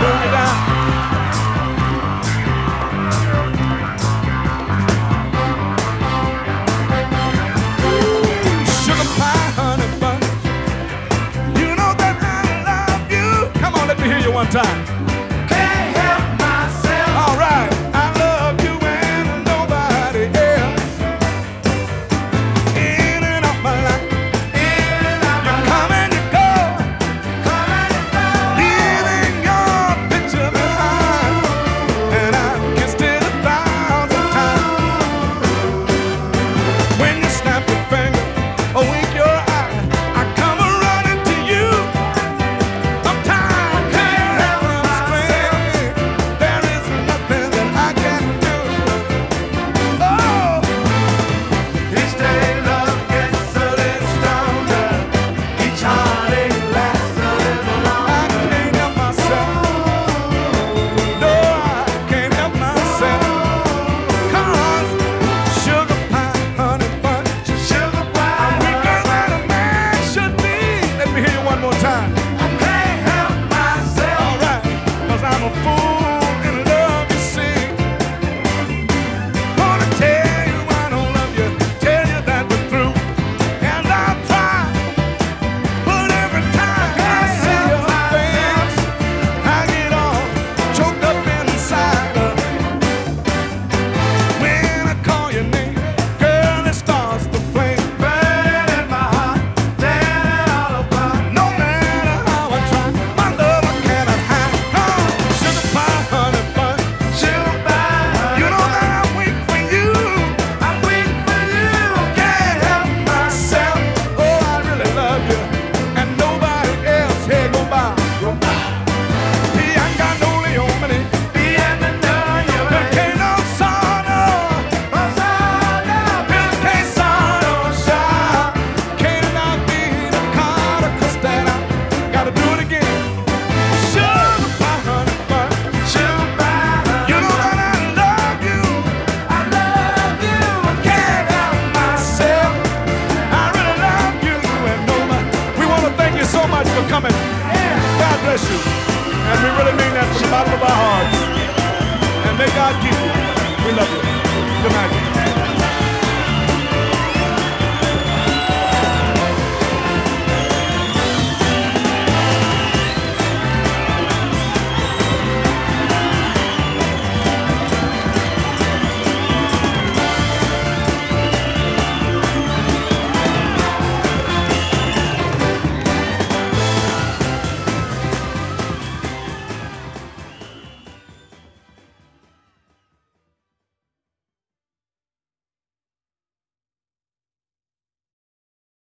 Boogie down. Sugar pie, honey bun. You know that I love you. Come on, let me hear you one time. Can't help myself. All right, I love you and nobody else. In and out my life, In and out my you life. come and you go, Come and go. leaving your picture behind. And I've kissed it 1,000 times. When you snap your finger or wink your eye, I come running to you. I'm tired, can't help myself. There is nothing that I can do. Oh, Each day love gets a little stronger. Each heartache lasts a little I longer. can't help myself. No, I can't help myself. 'Cause sugar pie, honey bun, Sugar pie. weaker than a man should be. Let me hear you one more time. I can't help myself. All right, 'cause I'm a fool in love, you see. Wanna tell you I don't love you, tell you that we're through. And I'll try, but every time I see your face, I get all choked up inside. When I call your name, girl, it starts to flame. Burning in my heart. Tearing it all apart. No matter how I try, my love I cannot hide. Oh, sugar pie, honey bun. Sugar pie. You know that I'm weak for you. I'm weak for you. Can't help myself. Oh, I really love you, and nobody else. Hey, go by. He ain't got no Leomini. Be in the dark, you're There right. can't no sorrow. I'm sorry. There can't sorrow shine. Can't not be the Carter Costana. Gotta do it again. Sugar pie, honey bun. Sugar pie. You know that I love you. I love you. Can't help myself. I really love you and nobody. We want to thank you so much for coming. God bless you. And we really mean that from the bottom of our hearts. And may God keep you. We love you. Good night.